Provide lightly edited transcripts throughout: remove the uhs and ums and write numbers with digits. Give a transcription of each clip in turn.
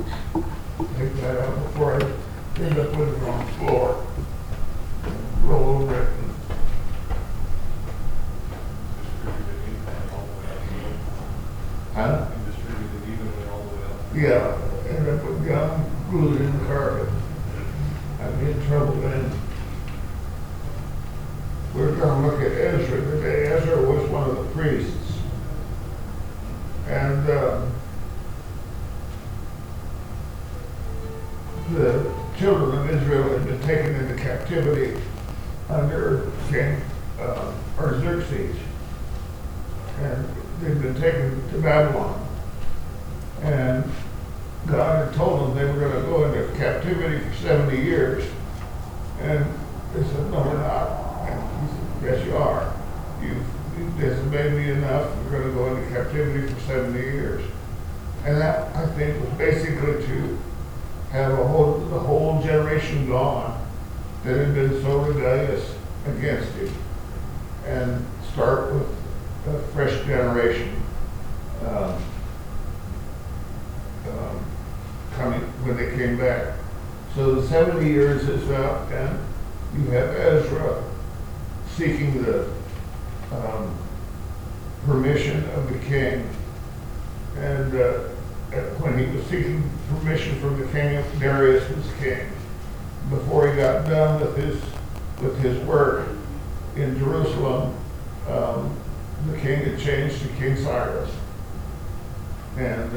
take that out before I end up with it on the floor. Roll over it. Huh? And distributed evenly all the way up. Yeah, end up with gum glued in the carpet. I'd be in trouble then. We're going to look at Ezra today. Ezra was one of the priests. And the children of Israel had been taken into captivity under King Artaxerxes. And they'd been taken to Babylon. And God had told them they were going to go into captivity for 70 years. And they said, no, we're not. And he said, yes, you are. You've disobeyed me enough. We're going to go into captivity for 70 years. And that, I think, was basically to have the whole generation gone that had been so rebellious against him, and start with a fresh generation coming when they came back. So the 70 years is up, and you have Ezra seeking the permission of the king. And when he was seeking permission from the king, Darius was king. Before he got done with his work in Jerusalem, the king had changed to King Cyrus. And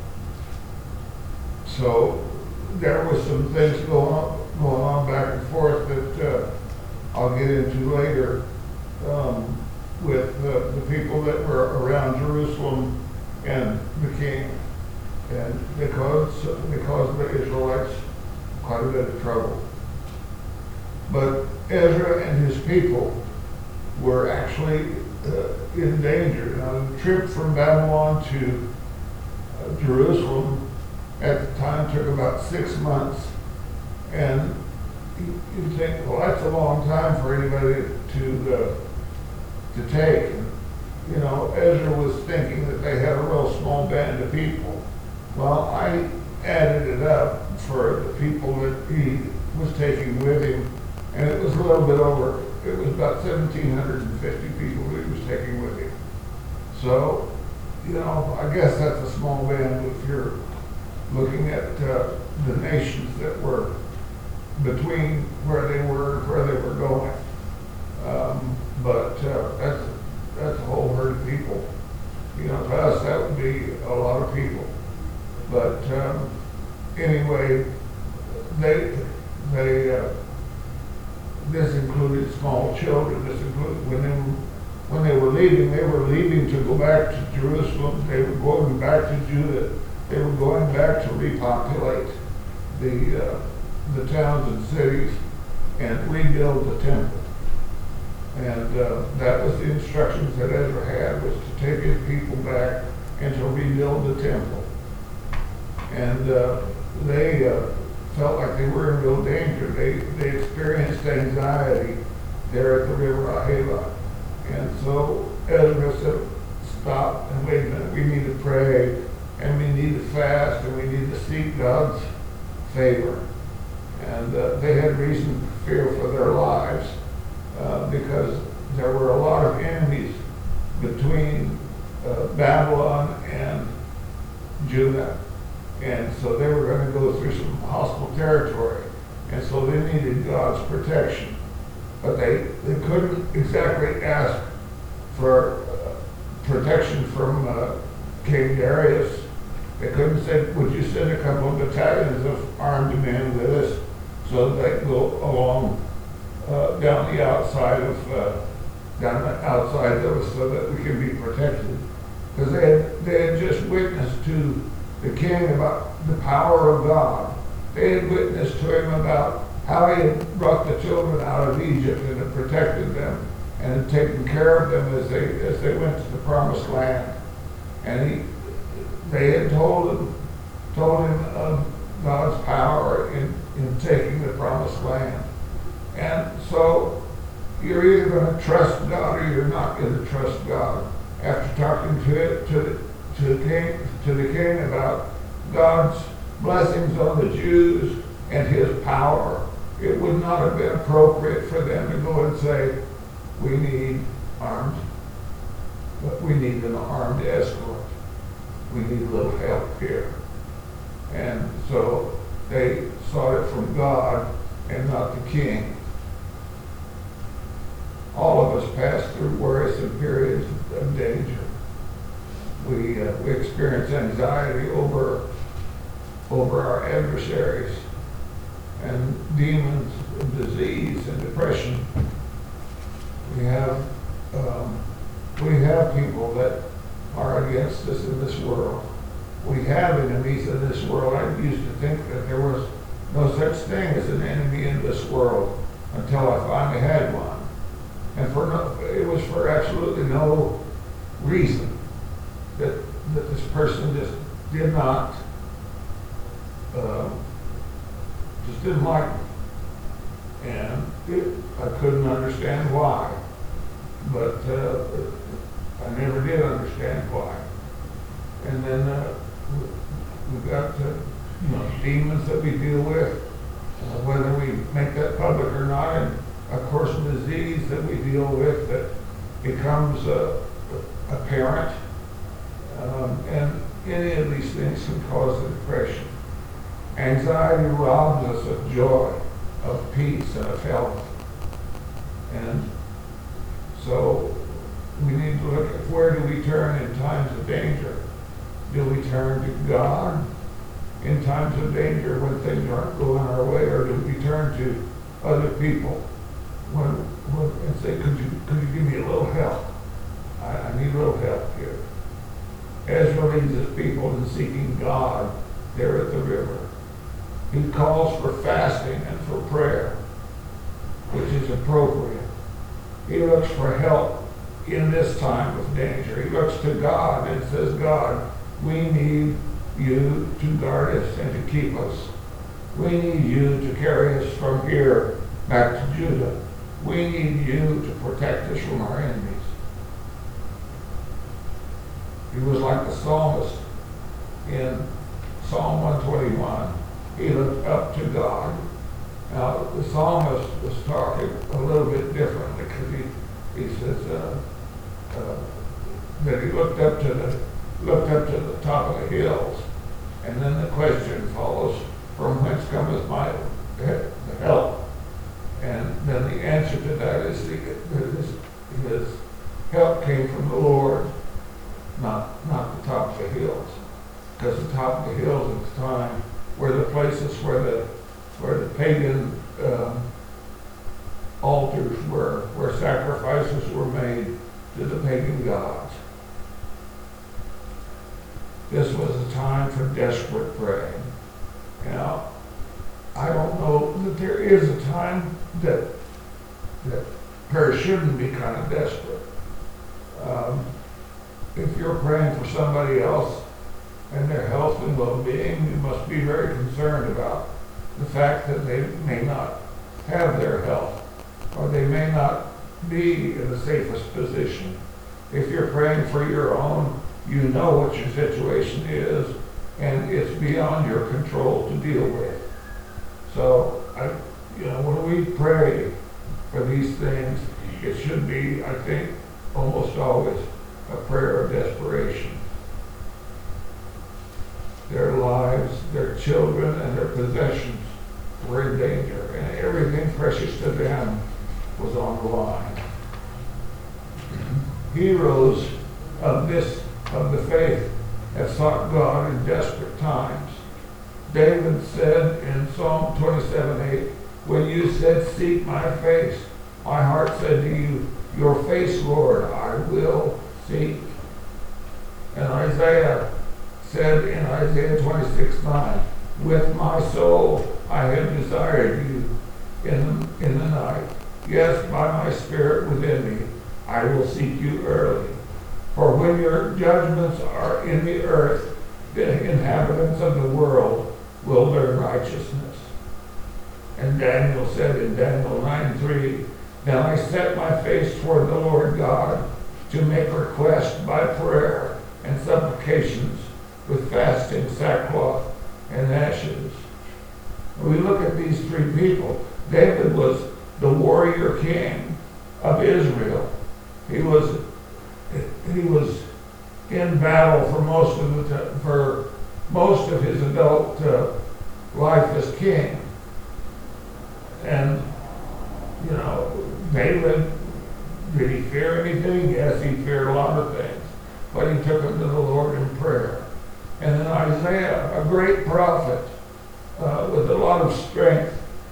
so there was some things going on back and forth that I'll get into later with the people that were around Jerusalem and the king. And they caused the Israelites quite a bit of trouble. But Ezra and his people were actually in danger. Now, the trip from Babylon to Jerusalem at the time took about 6 months. And you think, well, that's a long time for anybody to take. And, you know, Ezra was thinking that they had a real small band of people. Well, I added it up for the people that he was taking with him, and it was a little bit over. It was about 1,750 people that he was taking with him. So, you know, I guess that's a small band if you're looking at the nations that were between where they were and where they were going. But that's a whole herd of people. You know, to us that would be a lot of people. But anyway, this included small children. This included when they were leaving to go back to Jerusalem. They were going back to Judah. They were going back to repopulate the towns and cities and rebuild the temple. And that was the instructions that Ezra had, was to take his people back and to rebuild the temple. And they felt like they were in real danger. They experienced anxiety there at the river Ahava. And so Ezra said, stop and wait a minute, we need to pray, and we need to fast, and we need to seek God's favor. And they had reason to fear for their lives because there were a lot of enemies between Babylon and Judah. And so they were going to go through some hostile territory. And so they needed God's protection. But they couldn't exactly ask for protection from King Darius. They couldn't say, would you send a couple of battalions of armed men with us so that they could go along down the outside of us so that we can be protected? Because they had just witnessed to the king about the power of God. They had witnessed to him about how he had brought the children out of Egypt and had protected them and had taken care of them as they went to the promised land. And they had told him of God's power in taking the promised land. And so you're either going to trust God or you're not going to trust God. After talking to the king about God's blessings on the Jews and his power, it would not have been appropriate for them to go and say, we need an armed escort. We need a little help here. And so they sought it from God and not the king. All of us pass through worrisome periods of danger. We experience anxiety over our adversaries and demons and disease and depression. We have people that are against us in this world. We have enemies in this world. I used to think that there was no such thing as an enemy in this world until I finally had one. And it was for absolutely no reason that this person just did not, just didn't like me. And I couldn't understand why. But I never did understand why. And then we've got demons that we deal with, whether we make that public or not, and of course disease that we deal with that becomes apparent. And any of these things can cause a depression. Anxiety robs us of joy, of peace, and of health. And so we need to look at where do we turn in times of danger. Do we turn to God in times of danger when things aren't going our way, or do we turn to other people and say, could you give me a little help? I need a little help here. Ezra leads his people in seeking God there at the river. He calls for fasting and for prayer, which is appropriate. He looks for help in this time of danger. He looks to God and says, God, we need you to guard us and to keep us. We need you to carry us from here back to Judah. We need you to protect us from our enemies. He was like the psalmist in Psalm 121. He looked up to God. Now, the psalmist was talking a little bit differently because he says that he looked up to the top of the hills, and then the question follows, from whence cometh my help? And then the answer to that is his help came from the Lord, not the top of the hills, because the top of the hills at the time were the places where the pagan altars were, where sacrifices were made to the pagan gods. This was a time for desperate praying. Now, I don't know that there is a time that prayer shouldn't be kind of desperate. If you're praying for somebody else and their health and well-being, you must be very concerned about the fact that they may not have their health, or they may not be in the safest position. If you're praying for your own, you know what your situation is, and it's beyond your control to deal with. So, when we pray for these things, it should be, I think, almost always a prayer of desperation. Their lives, their children, and their possessions were in danger, and everything precious to them was on the line. Heroes of the faith have sought God in desperate times. David said in Psalm 27:8, when you said, seek my face, my heart said to you, your face, Lord, I will seek. And Isaiah said in Isaiah 26:9, with my soul I have desired you in the night. Yes, by my spirit within me, I will seek you early. For when your judgments are in the earth, the inhabitants of the world will learn righteousness. And Daniel said in Daniel 9:3, then I set my face toward the Lord God to make request by prayer and supplications with fasting, sackcloth, and ashes. We look at these three people. David was the warrior king of Israel. He was in battle for most of his adult life as king. And you know, David, did he fear anything? Yes, he feared a lot of things, but he took them to the Lord in prayer. And then Isaiah, a great prophet with a lot of strength,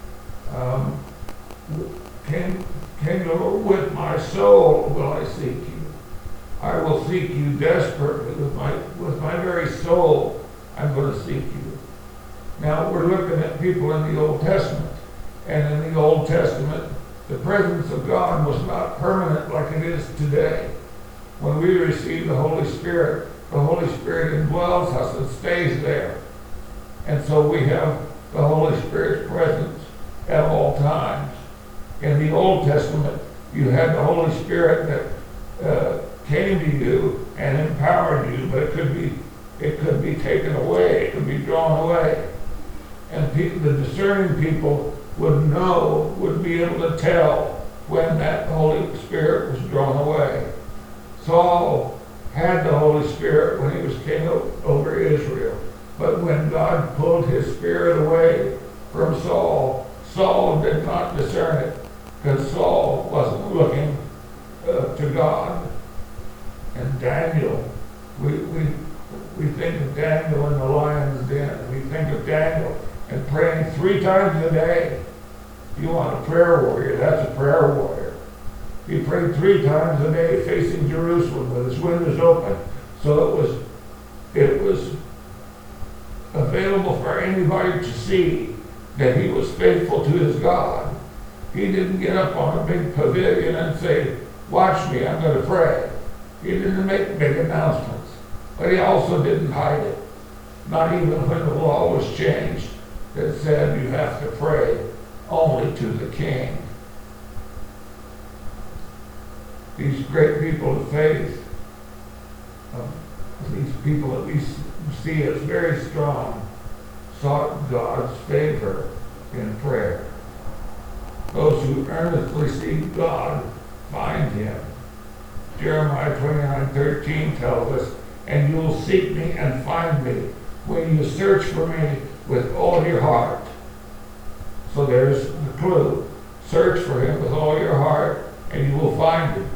came to the Lord, with my soul will I seek you. I will seek you desperately with my very soul. I'm going to seek you. Now we're looking at people in the Old Testament, and in the Old Testament, the presence of God was not permanent like it is today. When we receive the Holy Spirit indwells us and stays there. And so we have the Holy Spirit's presence at all times. In the Old Testament, you had the Holy Spirit that came to you and empowered you, but it could be taken away, it could be drawn away. And the discerning people would be able to tell when that Holy Spirit was drawn away. Saul had the Holy Spirit when he was king over Israel. But when God pulled his spirit away from Saul, Saul did not discern it because Saul wasn't looking to God. And Daniel, we think of Daniel in the lion's den. We think of Daniel and praying 3 times a day. You want a prayer warrior, that's a prayer warrior. He prayed 3 times a day facing Jerusalem with his windows open. So it was available for anybody to see that he was faithful to his God. He didn't get up on a big pavilion and say, watch me, I'm going to pray. He didn't make big announcements, but he also didn't hide it. Not even when the law was changed that said you have to pray only to the king. These great people of faith, these people that we see as very strong, sought God's favor in prayer. Those who earnestly seek God find him. Jeremiah 29:13 tells us, and you will seek me and find me when you search for me with all your heart. So there's the clue. Search for him with all your heart and you will find him.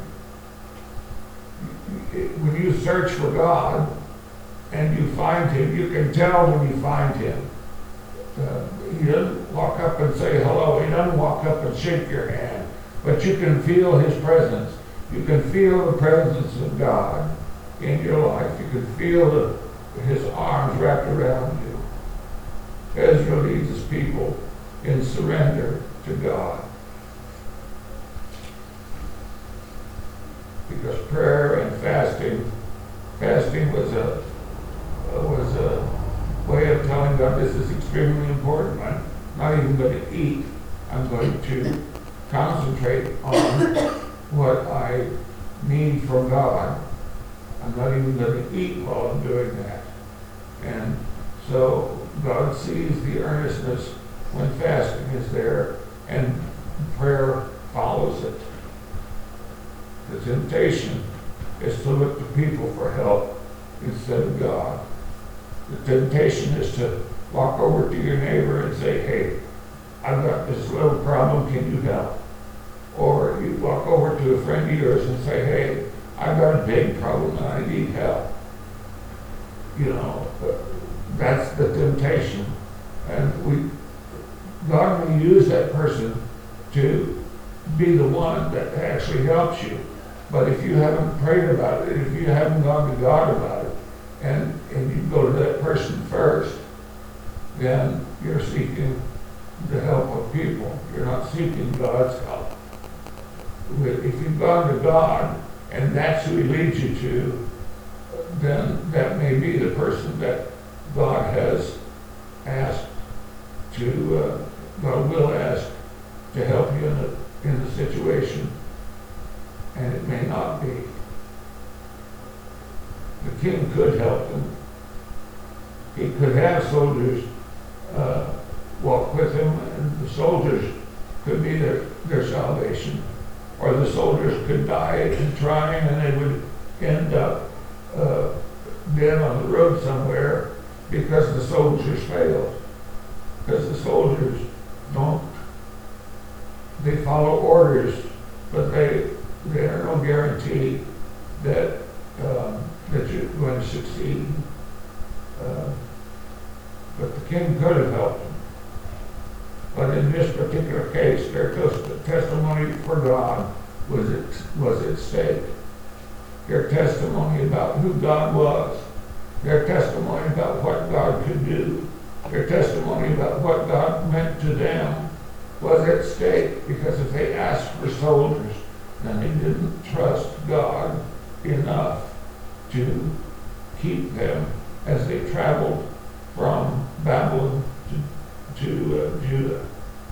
When you search for God and you find him, you can tell when you find him. He doesn't walk up and say hello. He doesn't walk up and shake your hand. But you can feel his presence. You can feel the presence of God in your life. You can feel his arms wrapped around you. Ezra leads his people in surrender to God. Because prayer and fasting was a way of telling God this is extremely important. I'm not even going to eat. I'm going to concentrate on what I need from God. I'm not even going to eat while I'm doing that. And so God sees the earnestness when fasting is there, and prayer follows it. The temptation is to look to people for help instead of God. The temptation is to walk over to your neighbor and say, hey, I've got this little problem, can you help? Or you walk over to a friend of yours and say, hey, I've got a big problem and I need help. You know, that's the temptation. And God will use that person to be the one that actually helps you. But if you haven't prayed about it, if you haven't gone to God about it, and you go to that person first, then you're seeking the help of people. You're not seeking God's help. If you've gone to God and that's who he leads you to, then that may be the person that God has asked to, God will ask to help you in the situation, and it may not be. The king could help him. he could have soldiers walk with him, and the soldiers could be their salvation. Or the soldiers could die in trying, and they would end up dead on the road somewhere because the soldiers failed. Because the soldiers they follow orders, but they are no guarantee that you're going to succeed. But the king could have helped them. But in this particular case, their testimony for God was at stake. Their testimony about who God was, their testimony about what God could do, their testimony about what God meant to them was at stake, because if they asked for soldiers, then they didn't trust God enough to keep them as they traveled from Babylon to Judah.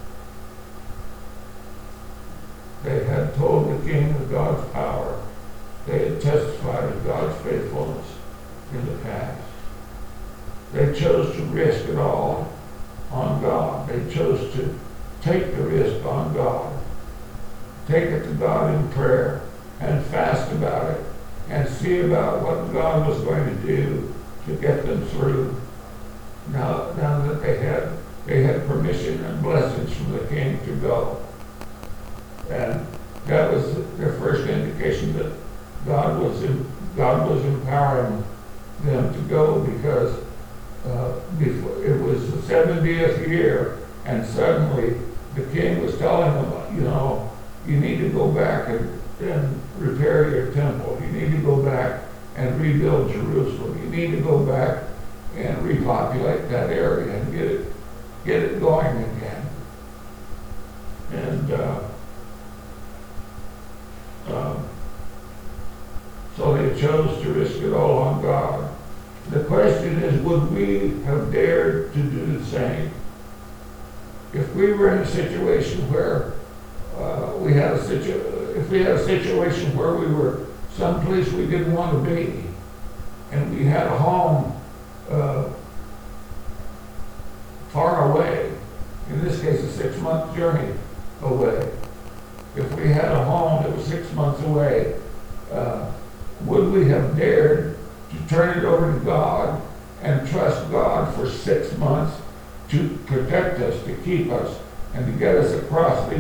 They had told the king of God's power. They had testified of God's faithfulness in the past. They chose to risk it all on God. They chose to take the risk on God. Take it to God in prayer and fast about it and see about what God was going to do to get them through. Now that they had permission and blessings from the king to go. And that was their first indication that God was empowering them to go, because before, it was the 70th year, and suddenly the king was telling them, you need to go back and repair your temple. You need to go back and rebuild Jerusalem. You need to go back and repopulate that area and get it going again. And so they chose to risk it all on God. The question is, would we have dared to do the same? If we were in a situation where if we had a situation where we were someplace we didn't want to be, and we had a home far away, in this case a 6-month journey away. If we had a home that was 6 months away, would we have dared to turn it over to God and trust God for 6 months to protect us, to keep us, and to get us across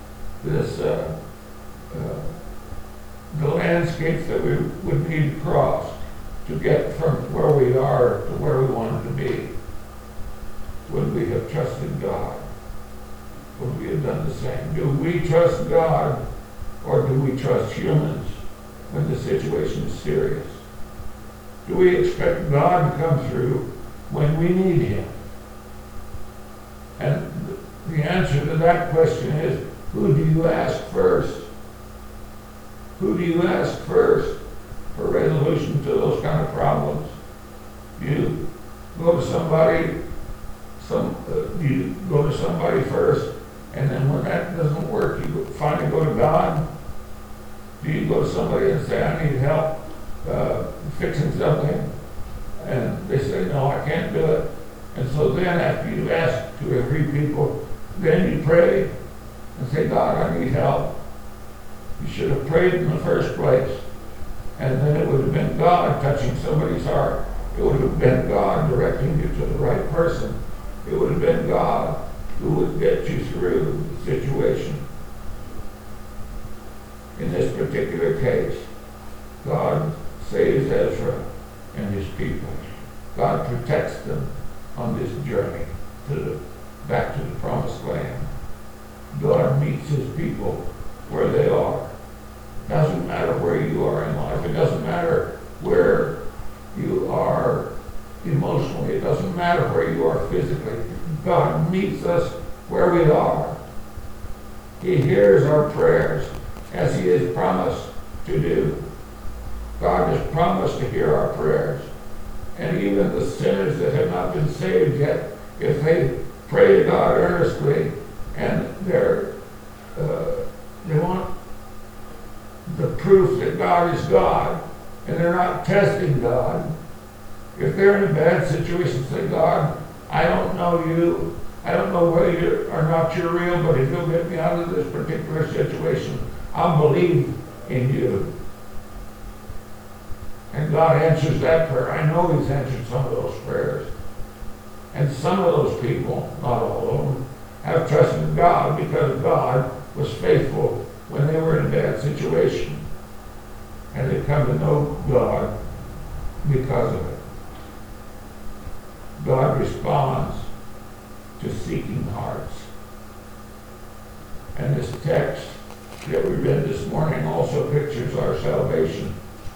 the landscapes that we would need to cross to get from where we are to where we wanted to be? Would we have trusted God? Would we have done the same? Do we trust God, or do we trust humans when the situation is serious? Do we expect God to come through when we need Him? And the answer to that question is, who do you ask first? Who do you ask first for resolution to those kind of problems? You go to somebody, you go to somebody first, and then when that doesn't work, you finally go to God? Do you go to somebody and say, I need help fixing something? And they say, no, I can't do it. And so then after you ask 2 or 3 people, then you pray and say, God, I need help. You should have prayed in the first place. And then it would have been God touching somebody's heart. It would have been God directing you to the right person. It would have been God who would get you through the situation. In this particular case, God saves Ezra and his people. God protects them on this journey back to the promised land. God meets his people where they are. It doesn't matter where you are in life. It doesn't matter where you are emotionally. It doesn't matter where you are physically. God meets us where we are. He hears our prayers as he has promised to do. God has promised to hear our prayers. And even the sinners that have not been saved yet, if they pray to God earnestly and they want the proof that God is God, and they're not testing God, If they're in a bad situation, say, God, I don't know you. I don't know whether you or not you're real, but if you'll get me out of this particular situation, I'll believe in you. And God answers that prayer. I know He's answered some of those prayers. And some of those people, not all of them, have trusted God because God was faithful when they were in a bad situation. And they come to know God because of it. God responds to seeking hearts. And this text that we read this morning also pictures our salvation.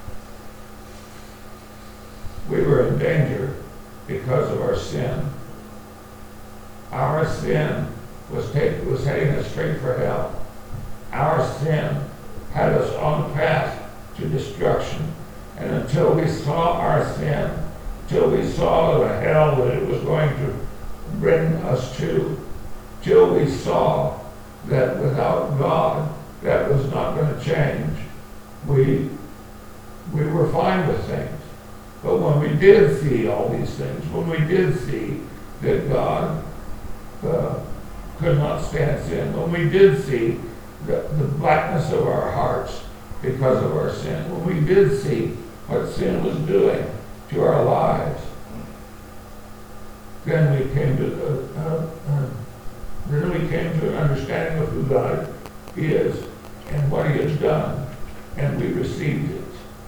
We were in danger because of our sin. Our sin was heading us straight for hell. Our sin had us on the path to destruction. And until we saw our sin, till we saw the hell that it was going to bring us to, till we saw that without God that was not going to change, we were fine with things. But when we did see all these things, when we did see that God could not stand sin, when we did see the blackness of our hearts because of our sin, when we did see what sin was doing to our lives, then we came to an understanding of who God is and what He has done, and we received it.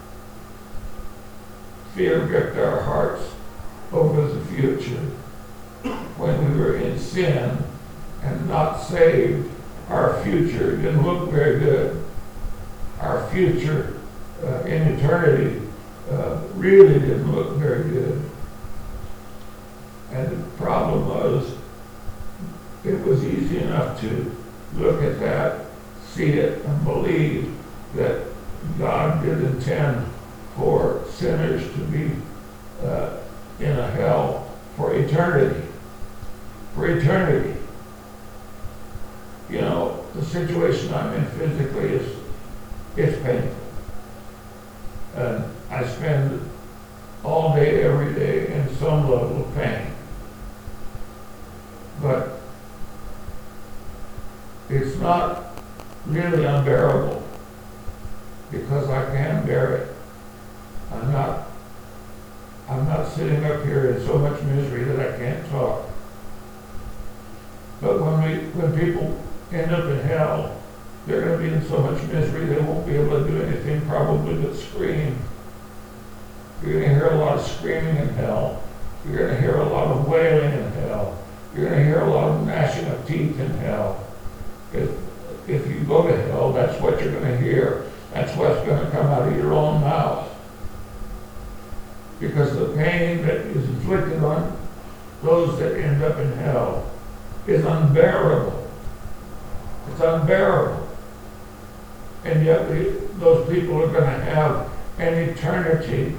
Fear gripped our hearts over the future. When we were in sin and not saved, our future didn't look very good. Our future in eternity really didn't look very good. And the problem was, it was easy enough to look at that, see it, and believe that God did intend for sinners to be in a hell for eternity. For eternity. You know, the situation I'm in physically it's painful. And I spend all day, every day in some level of pain. But it's not really unbearable because I can bear it. I'm not sitting up here in so much misery that I can't talk. But when people end up in hell, they're going to be in so much misery they won't be able to do anything probably but scream. You're going to hear a lot of screaming in hell. You're going to hear a lot of wailing in hell. You're going to hear a lot of gnashing of teeth in hell. If you go to hell, that's what you're going to hear. That's what's going to come out of your own mouth. Because the pain that is inflicted on those that end up in hell is unbearable. It's unbearable. And yet those people are going to have an eternity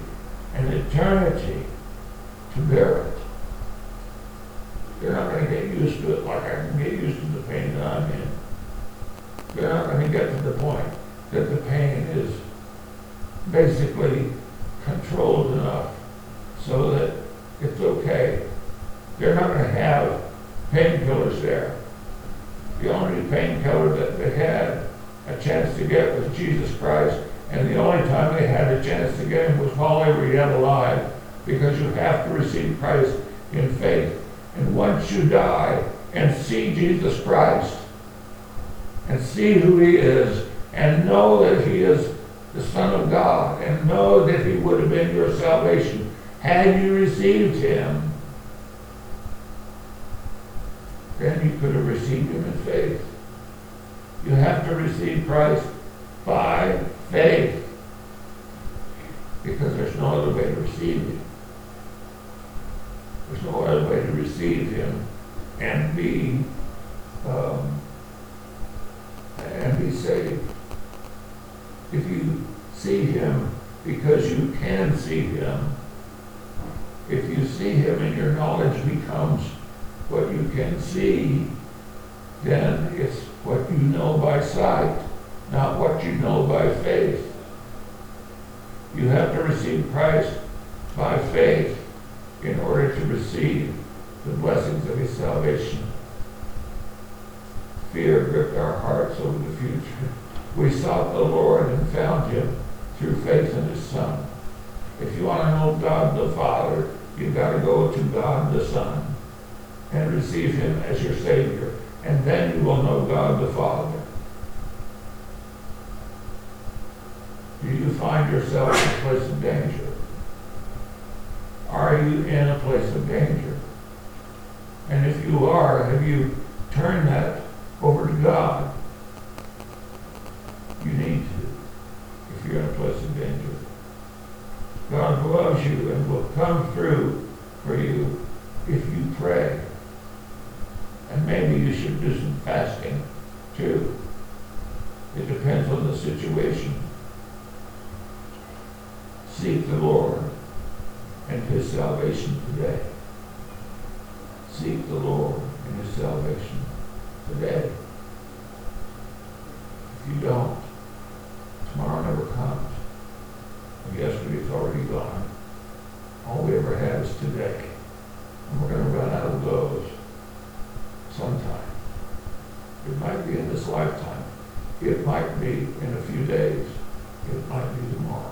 to bear it. They're not going to get used to it like I can get used to the pain that I'm in. They're not going to get to the point that the pain is basically controlled enough so that it's okay. They're not going to have painkillers there. The only painkiller that they had a chance to get was Jesus Christ, and the only time they had a chance to get Him was while they were yet alive, because you have to receive Christ in faith. And once you die and see Jesus Christ and see who He is and know that He is the Son of God and know that He would have been your salvation had you received Him, then you could have received Him in faith. You have to receive Christ by faith, because there's no other way to receive Him. There's no other way to receive Him and be saved. If you see Him because you can see Him, if you see Him and your knowledge becomes what you can see, then it's what you know by sight, not what you know by faith. You have to receive Christ by faith in order to receive the blessings of his salvation. Fear gripped our hearts over the future. We sought the Lord and found him through faith in his Son. If you want to know God the Father, you've got to go to God the Son and receive him as your Savior. And then you will know God the Father. Do you find yourself in a place of danger? Are you in a place of danger? And if you are, have you turned that over to God? You need to, if you're in a place of danger. God loves you and will come through for you if you pray. And maybe you should do some fasting too. It depends on the situation. Seek the Lord and his salvation today. Seek the Lord and his salvation today. If you don't, tomorrow never comes. And yesterday's already gone. All we ever have is today. And we're going to run out of those sometime. It might be in this lifetime. It might be in a few days. It might be tomorrow.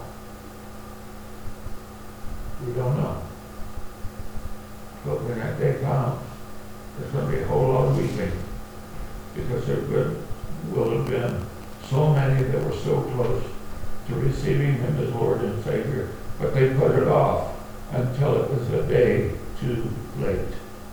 We don't know. But when that day comes, there's going to be a whole lot of weeping, because there will have been so many that were so close to receiving him as Lord and Savior, but they put it off until it was a day too late.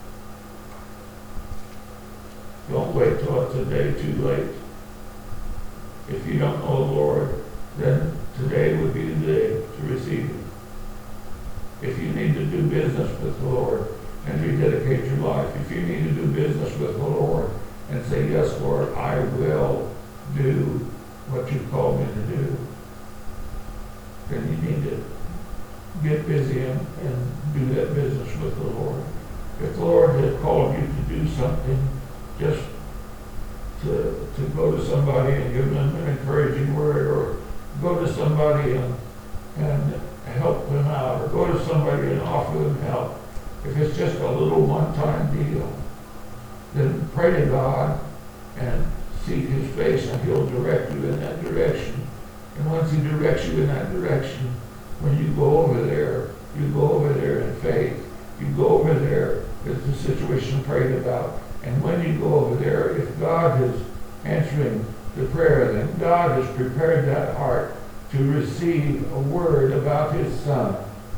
Don't wait till it's a day too late. If you don't know the Lord, then today would be the day to receive him. If you need to do business with the Lord and rededicate your life, if you need to do business with the Lord and say, yes, Lord, I will do what you called me to do, then you need to get busy and do that business with the Lord. If the Lord has called you to do something, just to go to somebody and give them an encouraging word, or go to somebody and help them out, or go to somebody and offer them help. If it's just a little one-time deal, then pray to God and seek his face, and he'll direct you in that direction. And once he directs you in that direction, when you go over there, you go over there in faith. You go over there with the situation prayed about. And when you go over there, if God is answering the prayer, then God has prepared that heart to receive a word about his Son.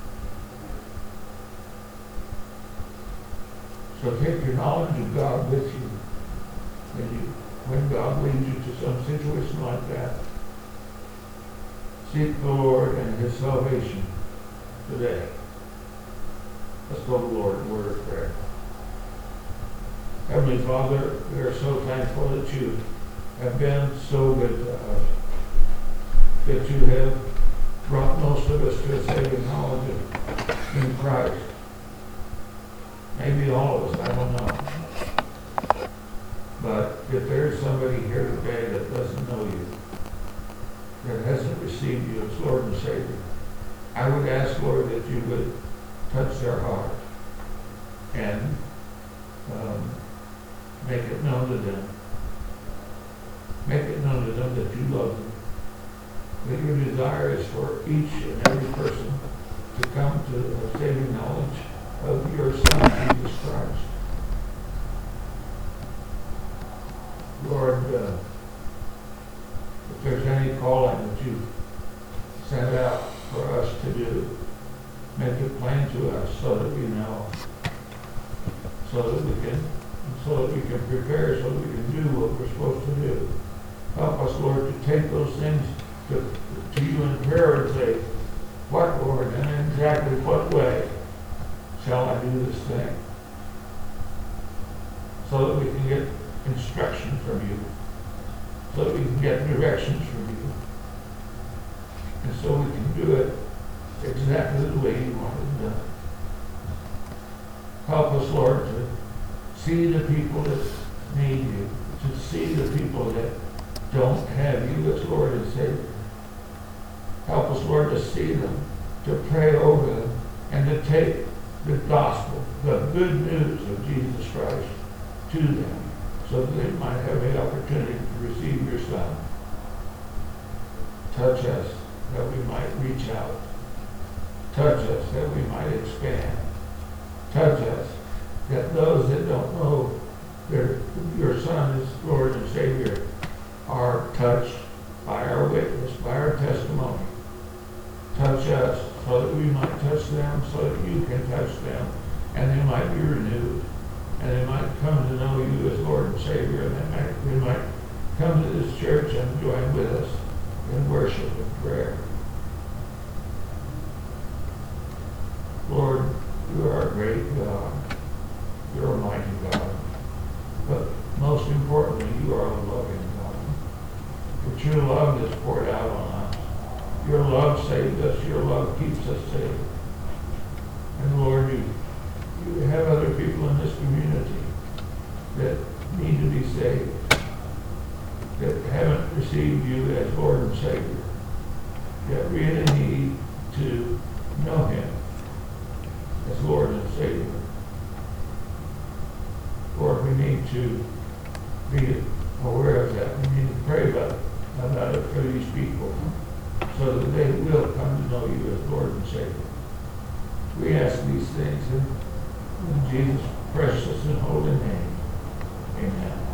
So take your knowledge of God with you when God leads you to some situation like that. Seek the Lord and his salvation today. Let's go to the Lord in word of prayer. Heavenly Father, we are so thankful that you have been so good to us, that you have brought most of us to a saving knowledge in Christ. Maybe all of us, I don't know. But if there's somebody here today that doesn't know you, that hasn't received you as Lord and Savior, I would ask, Lord, that you would touch their heart and make it known to them. Make it known to them that you love them. That your desire is for each and every person to come to a saving knowledge of your Son, Jesus Christ. Lord, if there's any calling that you've sent out for us to do, make it plain to us so that we know, so that we can prepare, so that we can do what we're supposed to do. Help us, Lord, to take those things to you in prayer and say, what, Lord, and in exactly what way shall I do this thing? So that we can get instruction from you, so that we can get directions from you, and so we can do it exactly the way you want it done. Help us, Lord, to see the people that need you, to see the people that don't have you as Lord and Savior. Help us, Lord, to see them, to pray over them, and to take the gospel, the good news of Jesus Christ to them, so that they might have the opportunity to receive your Son. Touch us that we might reach out. Touch us that we might expand. Touch us that those that don't know your Son is Lord and Savior are touched by our witness, by our testimony. Touch us so that we might touch them, so that you can touch them, and they might be renewed, and they might come to know you as Lord and Savior, and they might come to this church and join with us in worship and prayer. Lord, you are a great God. You're a mighty God. But most importantly, you are a loving God. But your love is poured out on us. Your love saved us. Your love keeps us safe. And Lord, you have other people in this community that need to be saved, that haven't received you as Lord and Savior, that really need to know him as Lord and Savior. Lord, we need to be aware of that. We need to pray about it for these people so that they will come to know you as Lord and Savior. We ask these things in Jesus' precious and holy name. Amen.